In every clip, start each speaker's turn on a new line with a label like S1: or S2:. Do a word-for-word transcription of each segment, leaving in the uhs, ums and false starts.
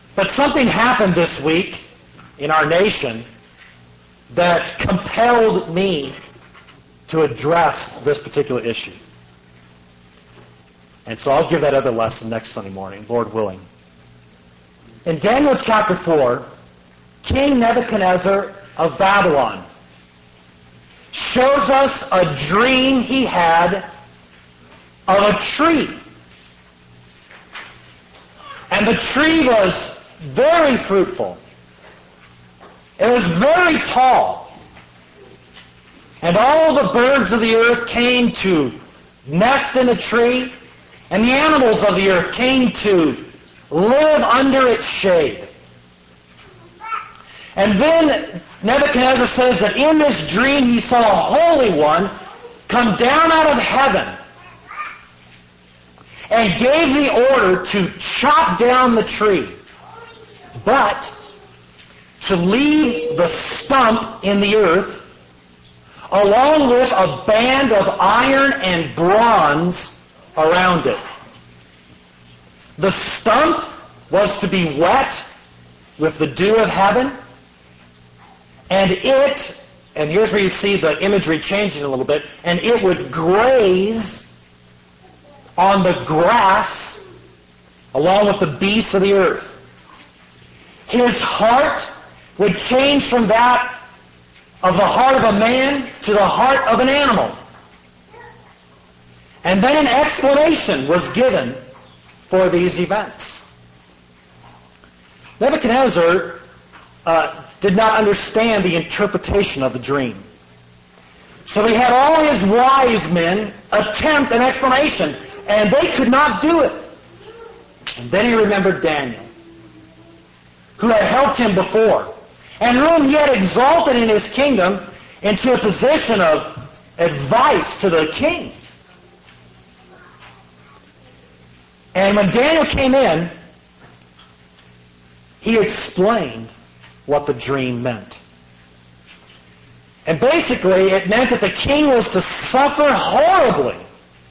S1: But something happened this week in our nation that compelled me to address this particular issue. And so I'll give that other lesson next Sunday morning, Lord willing. In Daniel chapter four, King Nebuchadnezzar of Babylon shows us a dream he had of a tree. And the tree was very fruitful. It was very tall. And all the birds of the earth came to nest in the tree, and the animals of the earth came to live under its shade. And then Nebuchadnezzar says that in this dream he saw a Holy One come down out of heaven and gave the order to chop down the tree, but to leave the stump in the earth along with a band of iron and bronze around it. The stump was to be wet with the dew of heaven, and it, and here's where you see the imagery changing a little bit, and it would graze on the grass along with the beasts of the earth. His heart would change from that of the heart of a man to the heart of an animal. And then an explanation was given for these events. Nebuchadnezzar uh, did not understand the interpretation of the dream. So he had all his wise men attempt an explanation, and they could not do it. And then he remembered Daniel, who had helped him before, and whom he had exalted in his kingdom into a position of advice to the king. And when Daniel came in, he explained what the dream meant. And basically, it meant that the king was to suffer horribly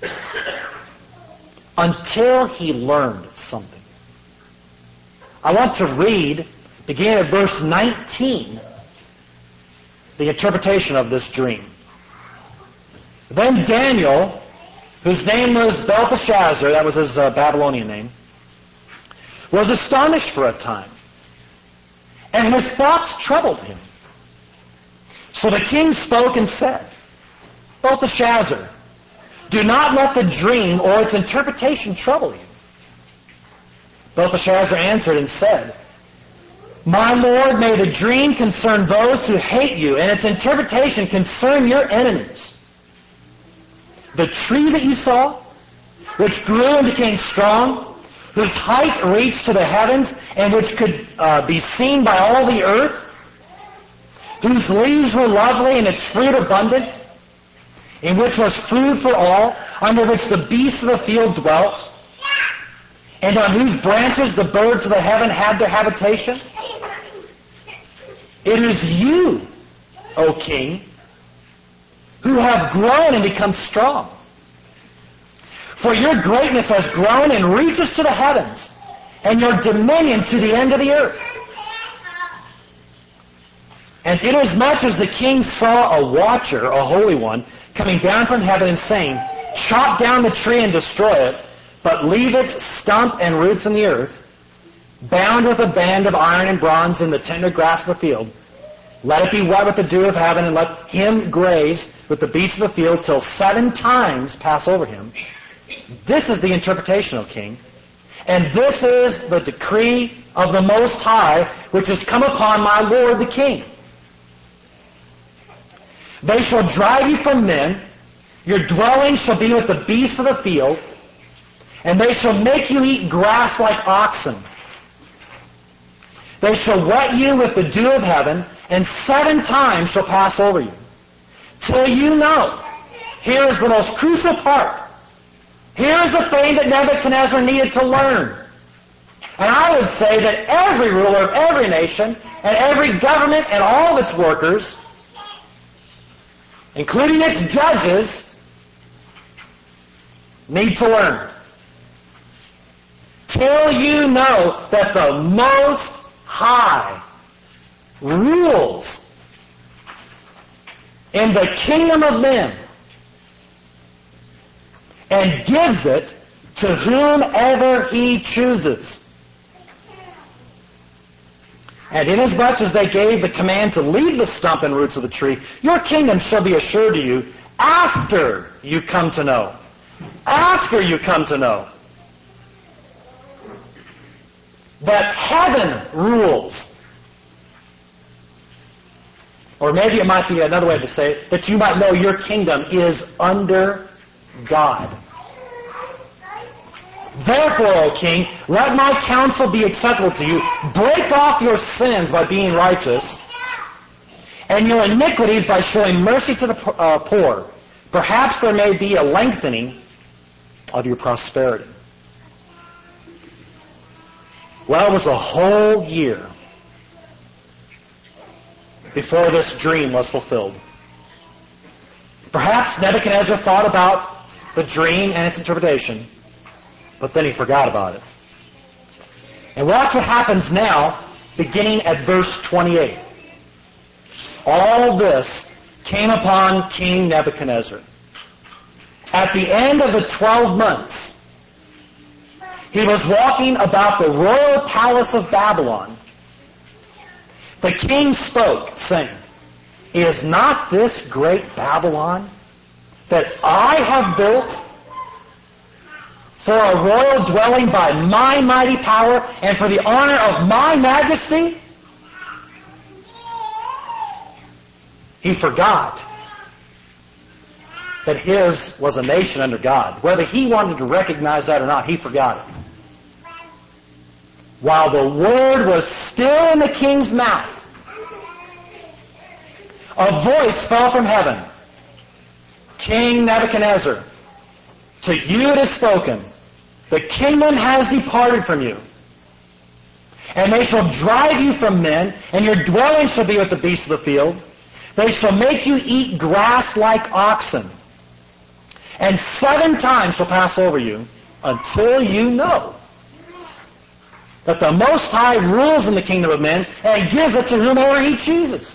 S1: until he learned something. I want to read, beginning at verse nineteen, the interpretation of this dream. Then Daniel, whose name was Belteshazzar, that was his uh, Babylonian name, was astonished for a time, and his thoughts troubled him. So the king spoke and said, Belteshazzar, do not let the dream or its interpretation trouble you. Belteshazzar answered and said, My lord, may the dream concern those who hate you, and its interpretation concern your enemies. The tree that you saw, which grew and became strong, whose height reached to the heavens, and which could uh, be seen by all the earth, whose leaves were lovely and its fruit abundant, in which was food for all, under which the beasts of the field dwelt, and on whose branches the birds of the heaven had their habitation. It is you, O king, who have grown and become strong. For your greatness has grown and reaches to the heavens, and your dominion to the end of the earth. And inasmuch as the king saw a watcher, a holy one, coming down from heaven and saying, Chop down the tree and destroy it, but leave its stump and roots in the earth, bound with a band of iron and bronze in the tender grass of the field, let it be wet with the dew of heaven, and let him graze with the beasts of the field till seven times pass over him. This is the interpretation, O king, and this is the decree of the Most High, which has come upon my lord the king. They shall drive you from men, your dwelling shall be with the beasts of the field, and they shall make you eat grass like oxen. They shall wet you with the dew of heaven, and seven times shall pass over you. Till you know, here is the most crucial part. Here is the thing that Nebuchadnezzar needed to learn. And I would say that every ruler of every nation, and every government and all of its workers, including its judges, need to learn. until you know that the Most High rules in the kingdom of men and gives it to whomever He chooses. And inasmuch as they gave the command to leave the stump and roots of the tree, your kingdom shall be assured to you after you come to know. After you come to know that heaven rules. Or maybe it might be another way to say it, that you might know your kingdom is under God. Therefore, O king, let my counsel be acceptable to you. Break off your sins by being righteous, and your iniquities by showing mercy to the uh, poor. Perhaps there may be a lengthening of your prosperity. Well, it was a whole year before this dream was fulfilled. Perhaps Nebuchadnezzar thought about the dream and its interpretation, but then he forgot about it. And watch what happens now, beginning at verse twenty-eight. All this came upon King Nebuchadnezzar. At the end of the twelve months, he was walking about the royal palace of Babylon. The king spoke, saying, Is not this great Babylon that I have built for a royal dwelling by my mighty power and for the honor of my majesty? He forgot that his was a nation under God. Whether he wanted to recognize that or not, he forgot it. While the word was still in the king's mouth, a voice fell from heaven. King Nebuchadnezzar, to you it is spoken, the kingdom has departed from you. And they shall drive you from men, and your dwelling shall be with the beasts of the field. They shall make you eat grass like oxen. And seven times shall pass over you, until you know that the Most High rules in the kingdom of men, and gives it to whomever He chooses.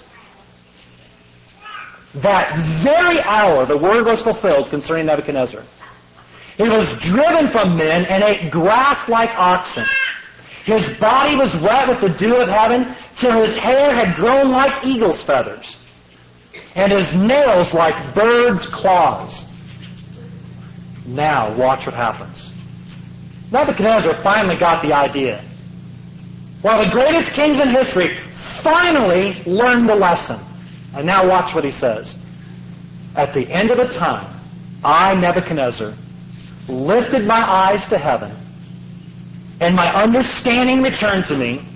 S1: That very hour the word was fulfilled concerning Nebuchadnezzar. He was driven from men and ate grass like oxen. His body was wet with the dew of heaven, till his hair had grown like eagle's feathers, and his nails like birds' claws. Now, watch what happens. Nebuchadnezzar finally got the idea. One of the greatest kings in history finally learned the lesson. And now watch what he says. At the end of the time, I, Nebuchadnezzar, lifted my eyes to heaven, and my understanding returned to me,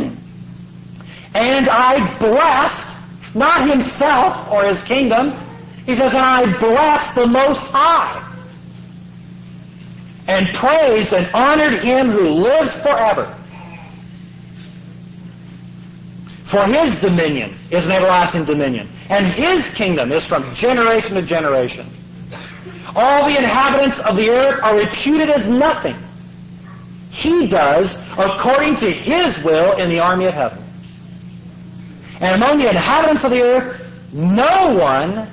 S1: and I blessed, not himself or his kingdom, he says, and I blessed the Most High, and praised and honored Him who lives forever. For His dominion is an everlasting dominion, and His kingdom is from generation to generation. All the inhabitants of the earth are reputed as nothing. He does according to His will in the army of heaven. And among the inhabitants of the earth, no one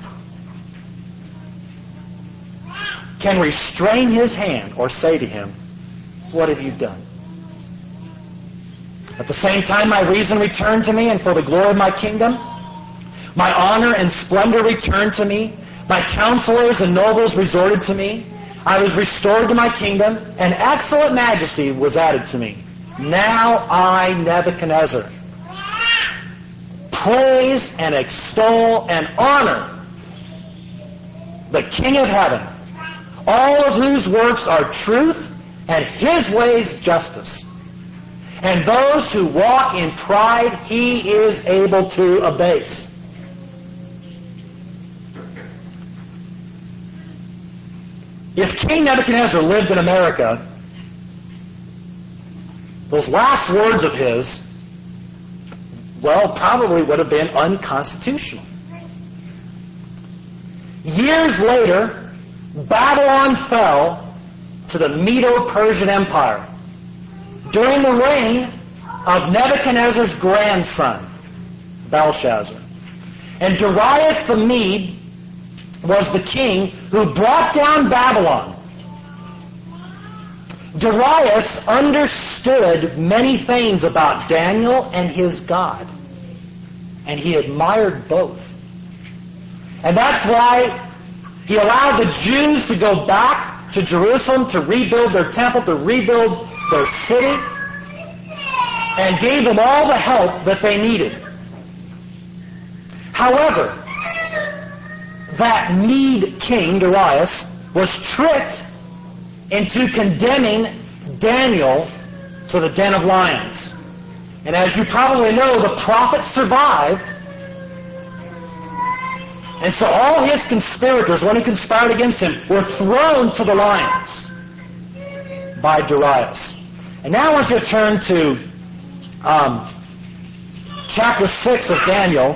S1: can restrain his hand or say to him, What have you done? At the same time, my reason returned to me, and for the glory of my kingdom, my honor and splendor returned to me. My counselors and nobles resorted to me. I was restored to my kingdom, and excellent majesty was added to me. Now I, Nebuchadnezzar, praise and extol and honor the King of heaven, all of whose works are truth, and His ways justice. And those who walk in pride, He is able to abase. If King Nebuchadnezzar lived in America, those last words of his, well, probably would have been unconstitutional. Years later, Babylon fell to the Medo-Persian Empire. during the reign of Nebuchadnezzar's grandson, Belshazzar. And Darius the Mede was the king who brought down Babylon. Darius understood many things about Daniel and his God, and he admired both. And that's why he allowed the Jews to go back to Jerusalem to rebuild their temple, to rebuild their city, and gave them all the help that they needed. However, that Mede king, Darius, was tricked into condemning Daniel to the den of lions. And as you probably know, the prophet survived. And so all his conspirators, one who conspired against him, were thrown to the lions by Darius. And now I want you to turn to um, chapter six of Daniel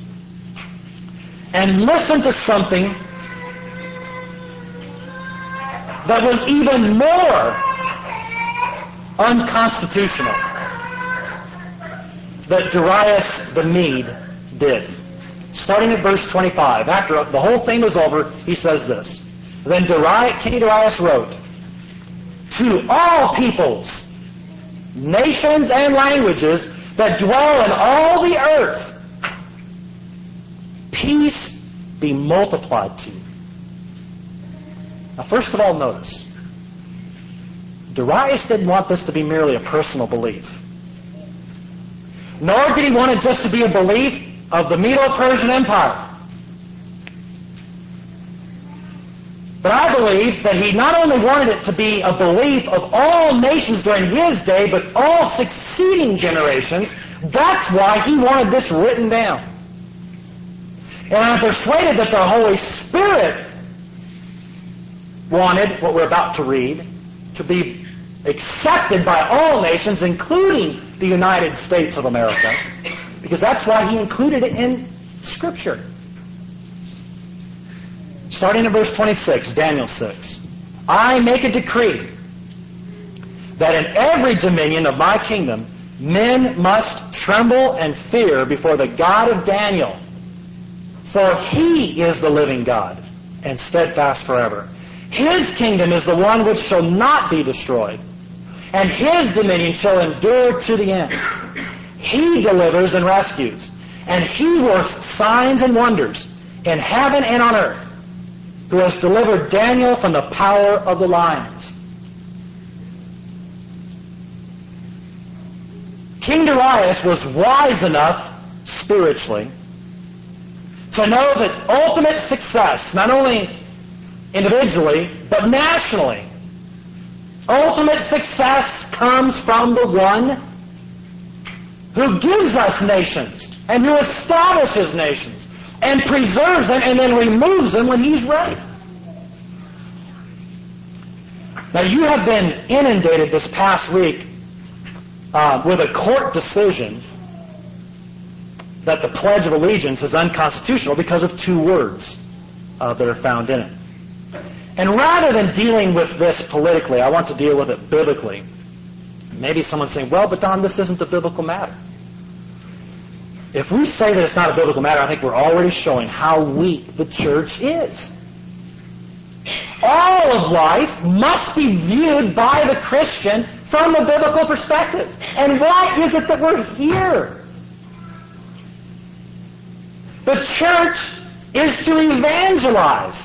S1: and listen to something that was even more unconstitutional that Darius the Mede did. Starting at verse twenty-five. After the whole thing was over, he says this. Then Darius, King Darius wrote, to all peoples, nations, and languages that dwell in all the earth, peace be multiplied to you. Now, first of all, notice, Darius didn't want this to be merely a personal belief. Nor did he want it just to be a belief of the Medo-Persian Empire. But I believe that he not only wanted it to be a belief of all nations during his day, but all succeeding generations. That's why he wanted this written down. And I'm persuaded that the Holy Spirit wanted what we're about to read to be accepted by all nations, including the United States of America, because that's why he included it in Scripture. Starting in verse twenty-six, Daniel six. I make a decree that in every dominion of my kingdom men must tremble and fear before the God of Daniel, for he is the living God and steadfast forever. His kingdom is the one which shall not be destroyed, and his dominion shall endure to the end. He delivers and rescues, and he works signs and wonders in heaven and on earth, who has delivered Daniel from the power of the lions. King Darius was wise enough, spiritually, to know that ultimate success, not only individually, but nationally, ultimate success comes from the one who gives us nations and who establishes nations and preserves them and then removes them when he's ready. Now, you have been inundated this past week uh, with a court decision that the Pledge of Allegiance is unconstitutional because of two words uh, that are found in it. And rather than dealing with this politically, I want to deal with it biblically. Maybe someone's saying, well, but Don, this isn't a biblical matter. If we say that it's not a biblical matter, I think we're already showing how weak the church is. All of life must be viewed by the Christian from a biblical perspective. And why is it that we're here? The church is to evangelize,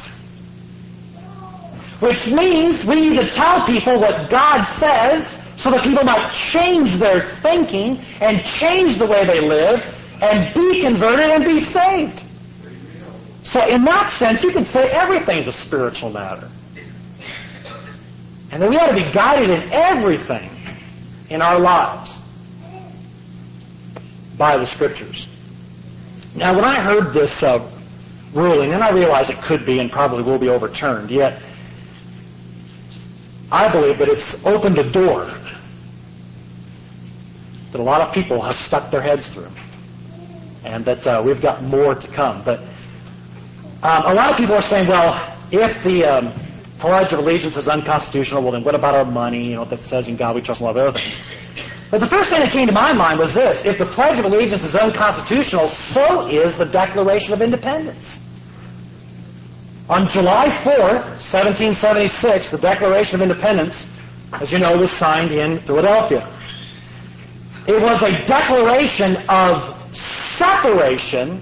S1: which means we need to tell people what God says so that people might change their thinking and change the way they live and be converted and be saved. So in that sense, you could say everything's a spiritual matter. And that we ought to be guided in everything in our lives by the Scriptures. Now, when I heard this uh, ruling, and I realize it could be and probably will be overturned, yet I believe that it's opened a door that a lot of people have stuck their heads through, and that uh, we've got more to come. But um, a lot of people are saying, well, if the um, Pledge of Allegiance is unconstitutional. Well, then what about our money? You know, that says in God we trust and love other things. But the first thing that came to my mind was this. If the Pledge of Allegiance is unconstitutional, so is the Declaration of Independence. On July fourth, seventeen seventy-six, the Declaration of Independence, as you know, was signed in Philadelphia. It was a declaration of separation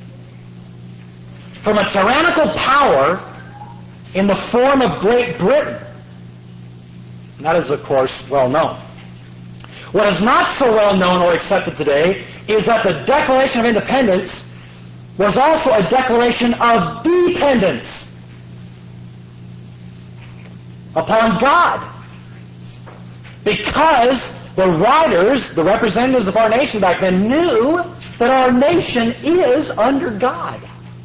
S1: from a tyrannical power in the form of Great Britain. And that is, of course, well known. What is not so well known or accepted today is that the Declaration of Independence was also a declaration of dependence upon God. Because the writers, the representatives of our nation back then, knew that our nation is under God.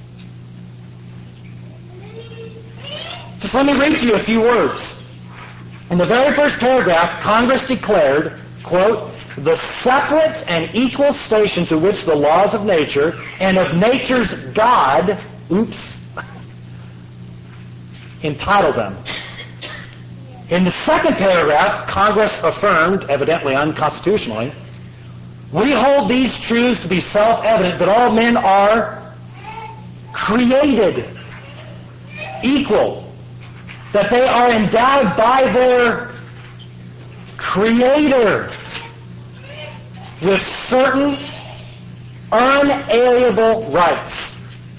S1: Just let me read to you a few words. In the very first paragraph, Congress declared, quote, the separate and equal station to which the laws of nature and of nature's God, oops, entitle them. In the second paragraph, Congress affirmed, evidently unconstitutionally, we hold these truths to be self-evident that all men are created equal, that they are endowed by their Creator with certain unalienable rights.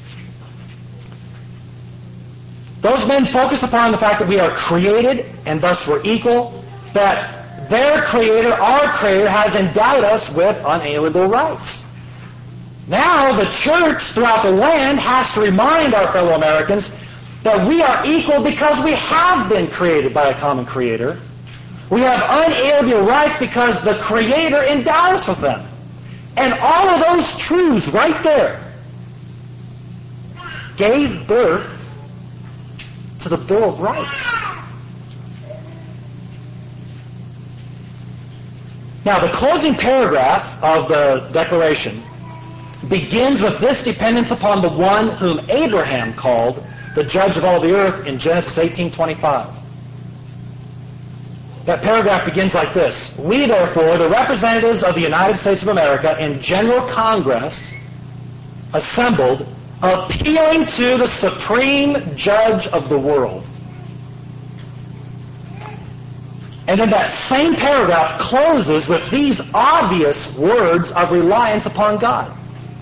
S1: Those men focus upon the fact that we are created and thus we're equal, that their Creator, our Creator, has endowed us with unalienable rights. Now the church throughout the land has to remind our fellow Americans that we are equal because we have been created by a common Creator. We have unalienable rights because the Creator endowed us with them. And all of those truths right there gave birth to the Bill of Rights. Now, the closing paragraph of the Declaration begins with this dependence upon the one whom Abraham called the judge of all the earth in Genesis eighteen twenty-five. That paragraph begins like this. We, therefore, the representatives of the United States of America in General Congress, assembled, appealing to the supreme judge of the world. And then that same paragraph closes with these obvious words of reliance upon God.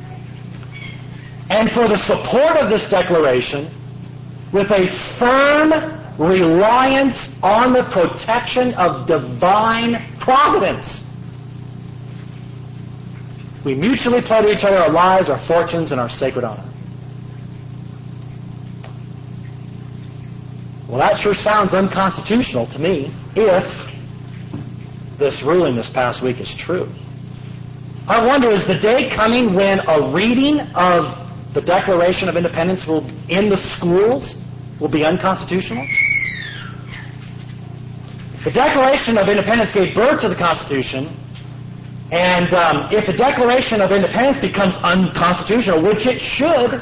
S1: And for the support of this declaration, with a firm reliance on the protection of divine providence, we mutually pledge to each other our lives, our fortunes, and our sacred honor. Well, that sure sounds unconstitutional to me if this ruling this past week is true. I wonder, is the day coming when a reading of the Declaration of Independence will, in the schools, will be unconstitutional? The Declaration of Independence gave birth to the Constitution, and um, if the Declaration of Independence becomes unconstitutional, which it should,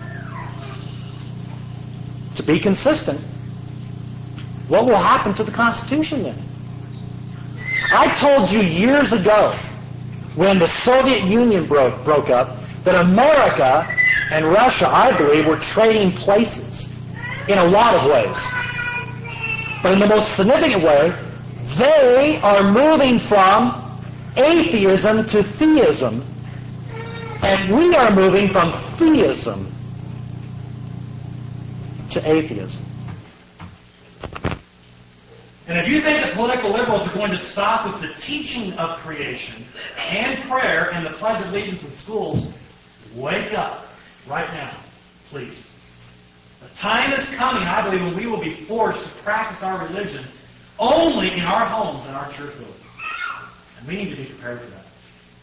S1: to be consistent, what will happen to the Constitution then? I told you years ago, when the Soviet Union broke, broke up, that America and Russia, I believe, were trading places in a lot of ways. But in the most significant way, they are moving from atheism to theism, and we are moving from theism to atheism. And if you think that political liberals are going to stop with the teaching of creation and prayer and the Pledge of Allegiance in schools, wake up right now, please. The time is coming, I believe, when we will be forced to practice our religion only in our homes and our church buildings. And we need to be prepared for that.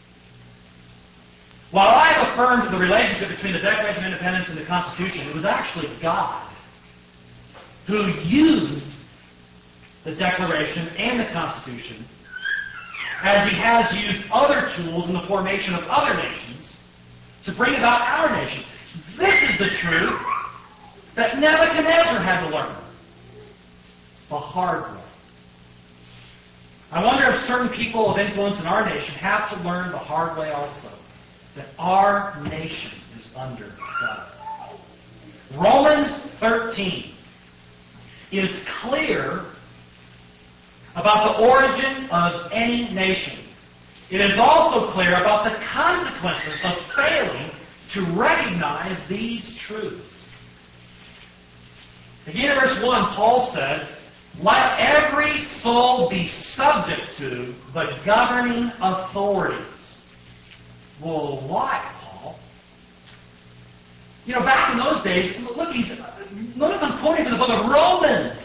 S1: While I have affirmed the relationship between the Declaration of Independence and the Constitution, it was actually God who used the Declaration and the Constitution as He has used other tools in the formation of other nations to bring about our nation. This is the truth that Nebuchadnezzar had to learn.
S2: the hard way. I wonder if certain people of influence in our nation have to learn the hard way also, that our nation is under God. Romans thirteen is clear about the origin of any nation. It is also clear about the consequences of failing to recognize these truths. Beginning in verse one, Paul said, "Let every soul be subject to the governing authorities." Well, why, Paul? You know, back in those days, look, he's, notice I'm quoting from the book of Romans.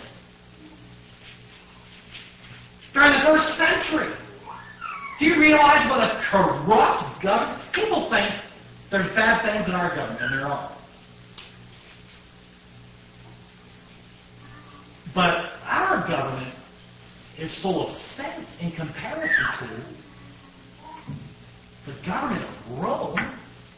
S2: During the first century. Do you realize what a corrupt government? People think there's bad things in our government, and there are. But our government is full of sense in comparison to the government of Rome.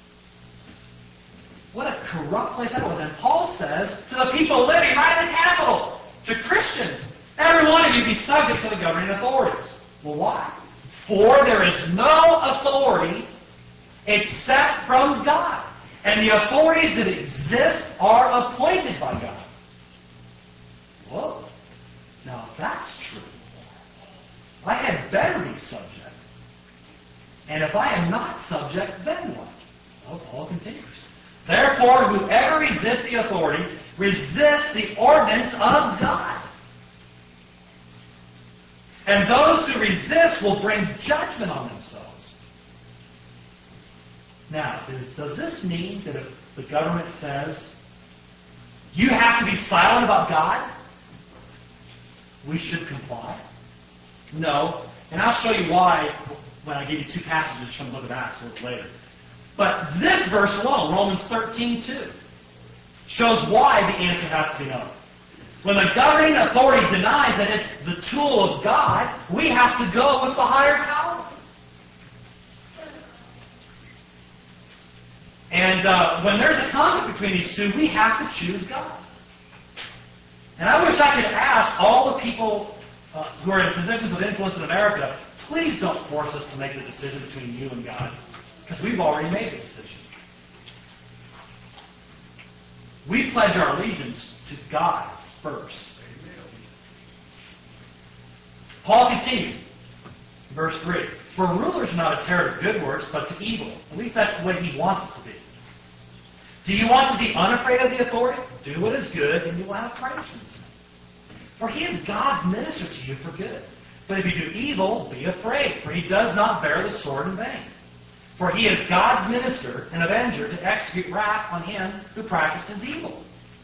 S2: What a corrupt place that was. And Paul says to the people living right in the capital, to Christians, every one of you be subject to the governing authorities. Well, why? For there is no authority except from God. And the authorities that exist are appointed by God. Whoa. Now, if that's true, I had better be subject. And if I am not subject, then what? Well, Paul continues. Therefore, whoever resists the authority resists the ordinance of God. And those who resist will bring judgment on themselves. Now, does this mean that if the government says, you have to be silent about God, we should comply? No. And I'll show you why when I give you two passages from the book of Acts a little later. But this verse alone, Romans thirteen two, shows why the answer has to be no. When the governing authority denies that it's the tool of God, we have to go with the higher power. And uh, when there's a conflict between these two, we have to choose God. And I wish I could ask all the people uh, who are in positions of influence in America, please don't force us to make the decision between you and God, because we've already made the decision. We pledge our allegiance to God first. Paul continued, verse three, "For rulers are not a terror to good works, but to evil." At least that's the way he wants it to be. Do you want to be unafraid of the authority? Do what is good, and you will have praise. For he is God's minister to you for good. But if you do evil, be afraid, for he does not bear the sword in vain. For he is God's minister and avenger to execute wrath on him who practices evil.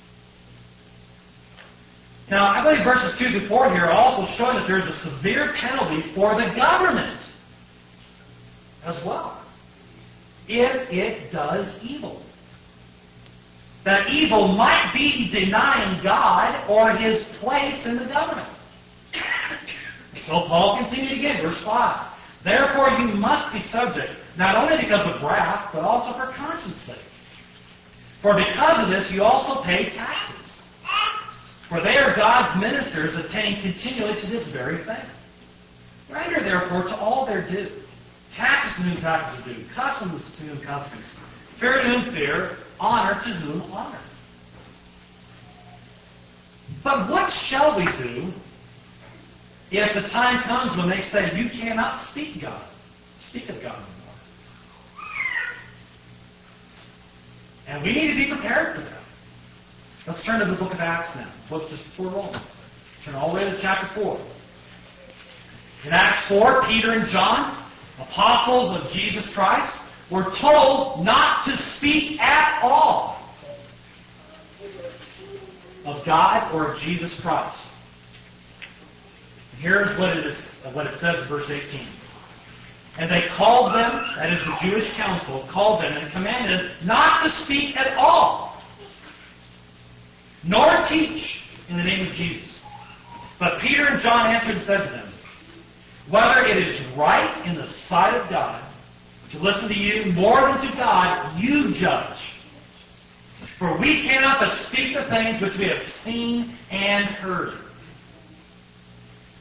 S2: Now, I believe verses two through four here are also showing that there's a severe penalty for the government as well, if it does evil. That evil might be denying God or his place in the government. So Paul continued again, verse five. "Therefore you must be subject, not only because of wrath, but also for conscience sake. For because of this you also pay taxes. For they are God's ministers attaining continually to this very thing. Render therefore to all their due. Taxes to whom taxes are due, customs to whom customs, fear to whom fear, honor to whom honor. But what shall we do if the time comes when they say, you cannot speak God, speak of God anymore? And we need to be prepared for that. Let's turn to the book of Acts now. Flip just before Romans. Turn all the way to chapter four. In Acts four, Peter and John, apostles of Jesus Christ, were told not to speak at all of God or of Jesus Christ. Here's what it is, what it says in verse eighteen. And they called them, that is the Jewish council, called them and commanded not to speak at all, nor teach in the name of Jesus. But Peter and John answered and said to them, whether it is right in the sight of God to listen to you more than to God, you judge. For we cannot but speak the things which we have seen and heard.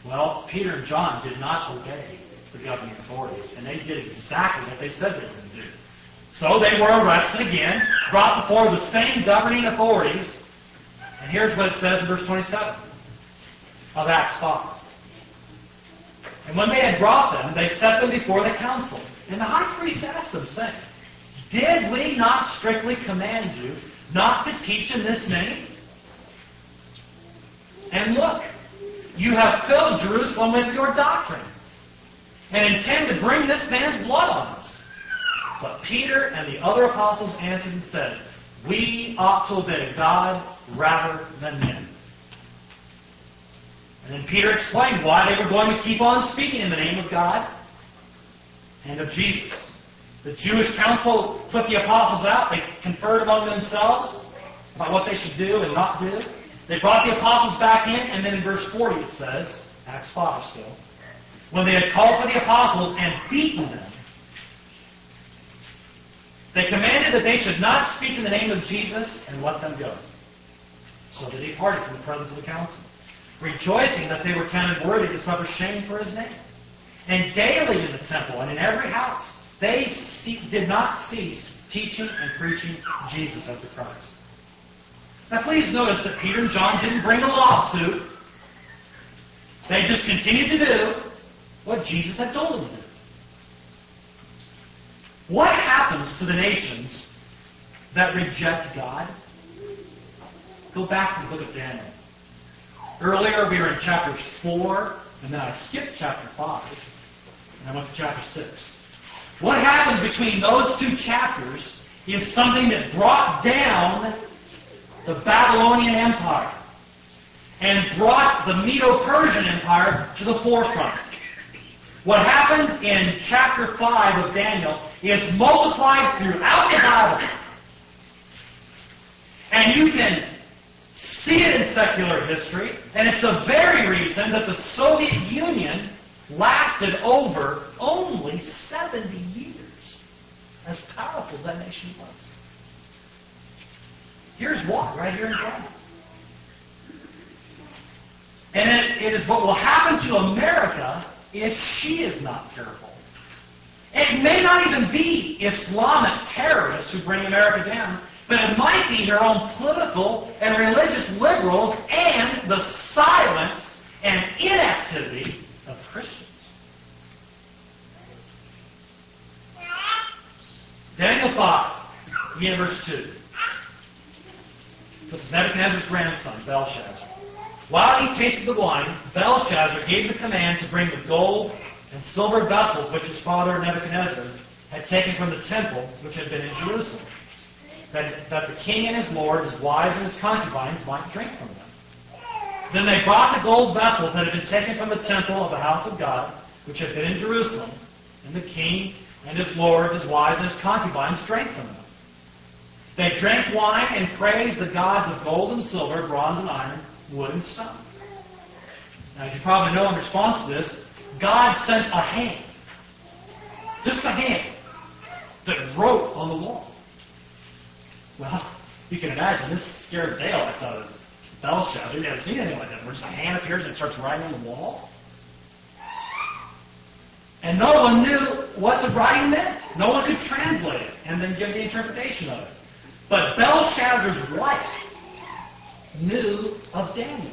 S2: Well, Peter and John did not obey the governing authorities, and they did exactly what they said they were going to do. So they were arrested again, brought before the same governing authorities, and here's what it says in verse twenty-seven of Acts five. And when they had brought them, they set them before the council. And the high priest asked them, saying, Did we not strictly command you not to teach in this name? And look, you have filled Jerusalem with your doctrine, and intend to bring this man's blood on us. But Peter and the other apostles answered and said, We ought to obey God rather than men. And then Peter explained why they were going to keep on speaking in the name of God and of Jesus. The Jewish council put the apostles out. They conferred among themselves about what they should do and not do. They brought the apostles back in, and then in verse forty it says, Acts five still, when they had called for the apostles and beaten them, they commanded that they should not speak in the name of Jesus and let them go. So they departed from the presence of the council, rejoicing that they were counted worthy to suffer shame for his name. And daily in the temple and in every house, they ce- did not cease teaching and preaching Jesus as the Christ. Now please notice that Peter and John didn't bring a lawsuit. They just continued to do what Jesus had told them to do. What happens to the nations that reject God? Go back to the book of Daniel. Earlier we were in chapter four, and then I skipped chapter five, and I went to chapter six. What happens between those two chapters is something that brought down the Babylonian Empire and brought the Medo-Persian Empire to the forefront. What happens in chapter five of Daniel is multiplied throughout the Bible. And you can see it in secular history, and it's the very reason that the Soviet Union lasted over only seventy years, as powerful as that nation was. Here's why, right here in Daniel. And it, it is what will happen to America if she is not careful. It may not even be Islamic terrorists who bring America down, but it might be her own political and religious liberals and the silence and inactivity of Christians. Daniel five, begin verse two. This is Nebuchadnezzar's grandson, Belshazzar. While he tasted the wine, Belshazzar gave the command to bring the gold and silver vessels which his father Nebuchadnezzar had taken from the temple which had been in Jerusalem, that, that the king and his lord, his wives and his concubines might drink from them. Then they brought the gold vessels that had been taken from the temple of the house of God, which had been in Jerusalem, and the king and his lords, his wives, and his concubines drank from them. They drank wine and praised the gods of gold and silver, bronze and iron, wood and stone. Now, as you probably know in response to this, God sent a hand, just a hand, that wrote on the wall. Well, you can imagine, this scared Dale out of Belshazzar. He never seen anything like that, where just a hand appears and it starts writing on the wall. And no one knew what the writing meant. No one could translate it and then give the interpretation of it. But Belshazzar's wife knew of Daniel.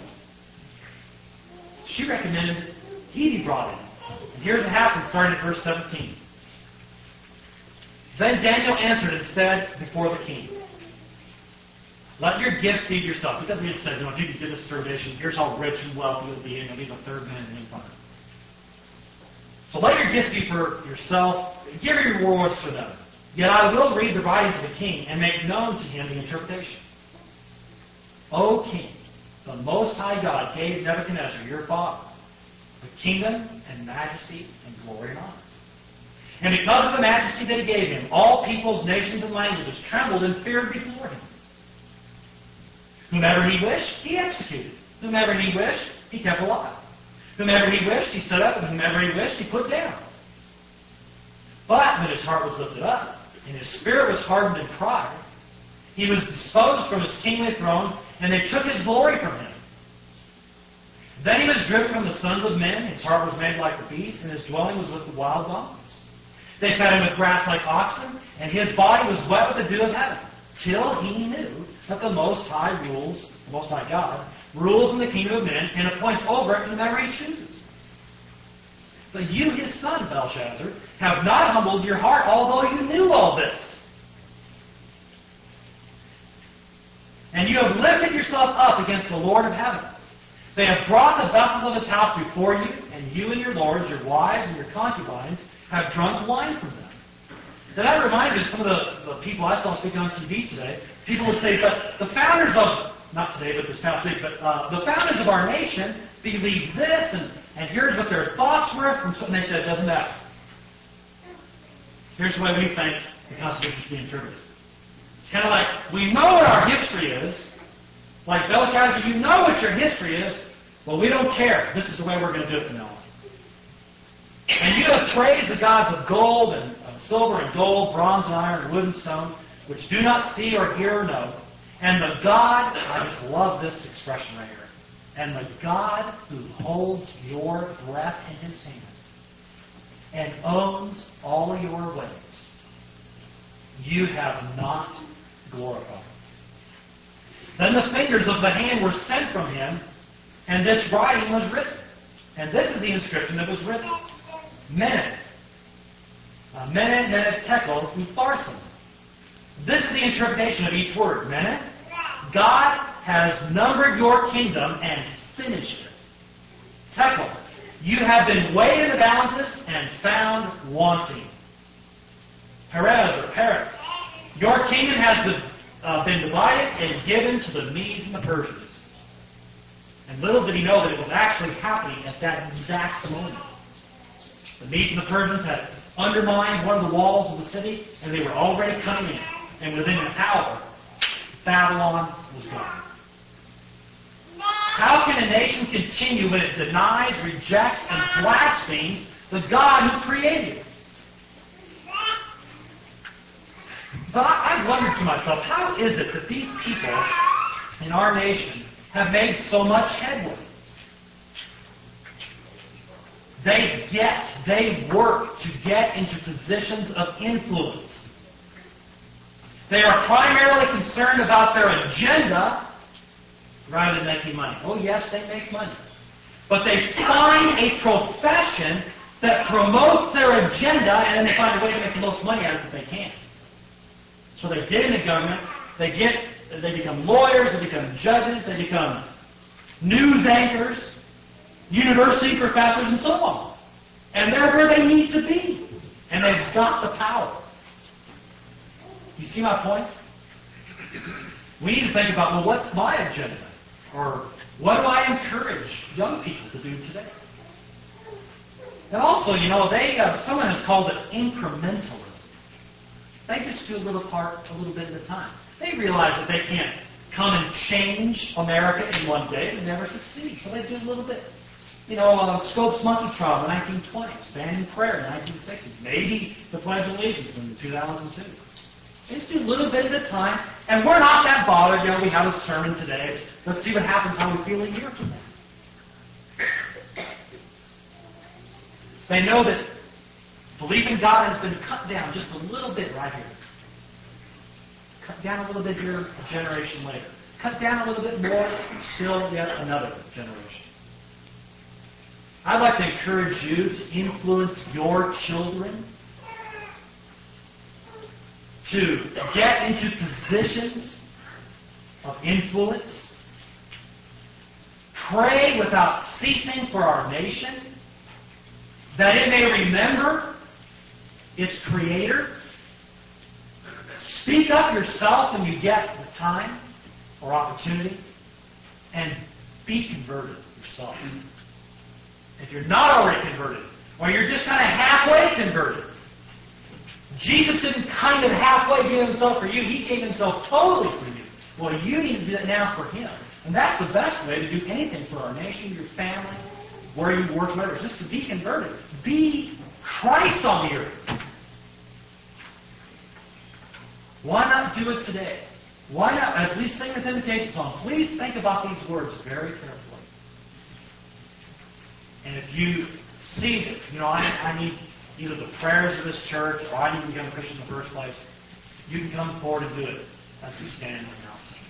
S2: She recommended he be brought in. And here's what happened, starting at verse seventeen. Then Daniel answered and said before the king, Let your gifts be to yourself. Because he had said, you know, if you can do this tradition, here's how rich and wealthy you'll be, and you'll be the third man in the empire. So let your gifts be for yourself, give your rewards for them. Yet I will read the writings of the king and make known to him the interpretation. O king, the Most High God gave Nebuchadnezzar, your father, the kingdom and majesty and glory and honor. And because of the majesty that he gave him, all peoples, nations, and languages trembled and feared before him. Whomever he wished, he executed. Whomever he wished, he kept alive. Whomever he wished, he set up, and whomever he wished, he put down. But when his heart was lifted up, and his spirit was hardened in pride, he was disposed from his kingly throne, and they took his glory from him. Then he was driven from the sons of men. His heart was made like the beast, and his dwelling was with the wild donkeys. They fed him with grass like oxen, and his body was wet with the dew of heaven, till he knew that the Most High rules, the Most High God, rules in the kingdom of men, and appoints over it whomever he chooses. But you, his son, Belshazzar, have not humbled your heart, although you knew all this. And you have lifted yourself up against the Lord of heaven. They have brought the vessels of his house before you, and you and your lords, your wives, and your concubines have drunk wine from them. Now that reminds me of some of the, the people I saw speaking on T V today. People would say, but the founders of, not today, but this past week, but uh, the founders of our nation believed this, and, and here's what their thoughts were, and they said it doesn't matter. Here's the way we think the Constitution should be interpreted. It's kind of like, we know what our history is. Like Belshazzar, you know what your history is. Well, we don't care. This is the way we're going to do it from now on. And you have praised the gods of gold and of silver and gold, bronze and iron, and wood and stone, which do not see or hear or know. And the God, I just love this expression right here, and the God who holds your breath in his hand and owns all your ways, you have not glorified. Then the fingers of the hand were sent from him, and this writing was written. And this is the inscription that was written. Menet. Uh, Menet, Menet, Tekel, Upharsin. This is the interpretation of each word. Menet. God has numbered your kingdom and finished it. Tekel. You have been weighed in the balances and found wanting. Perez or Peres. Your kingdom has been, uh, been divided and given to the Medes and the Persians. And little did he know that it was actually happening at that exact moment. The Medes and the Persians had undermined one of the walls of the city, and they were already coming in. And within an hour, Babylon was gone. How can a nation continue when it denies, rejects, and blasphemes the God who created it? But I wondered to myself, how is it that these people in our nation have made so much headway? They get, they work to get into positions of influence. They are primarily concerned about their agenda rather than making money. Oh yes, they make money. But they find a profession that promotes their agenda, and then they find a way to make the most money out of it that they can. So they get into government, they get, they become lawyers, they become judges, they become news anchors, university professors, and so on. And they're where they need to be. And they've got the power. You see my point? We need to think about, well, what's my agenda? Or what do I encourage young people to do today? And also, you know, they uh, someone has called it incrementalism. They just do a little part, a little bit at a time. They realize that they can't come and change America in one day. They never succeed. So they do a little bit. You know, uh, Scopes monkey trial in the nineteen twenties, Banning Prayer in the nineteen sixties, maybe the Pledge of Allegiance in two thousand two. They just do a little bit at a time, and we're not that bothered. You know, we have a sermon today. Let's see what happens, how we feel a year from now. They know that belief in God has been cut down just a little bit right here. Cut down a little bit here a generation later. Cut down a little bit more, still yet another generation. I'd like to encourage you to influence your children to get into positions of influence. Pray without ceasing for our nation, that it may remember its Creator. Speak up yourself when you get the time or opportunity, and be converted yourself. If you're not already converted, or you're just kind of halfway converted, Jesus didn't kind of halfway give himself for you. He gave himself totally for you. Well, you need to do that now for him. And that's the best way to do anything for our nation, your family, where you work, whatever. Just to be converted. Be Christ on the earth. Why not do it today? Why not, as we sing this invitation song, please think about these words very carefully. And if you see that, you know, I, I need either the prayers of this church or I need to become a Christian in the first place, you can come forward and do it as we stand right now.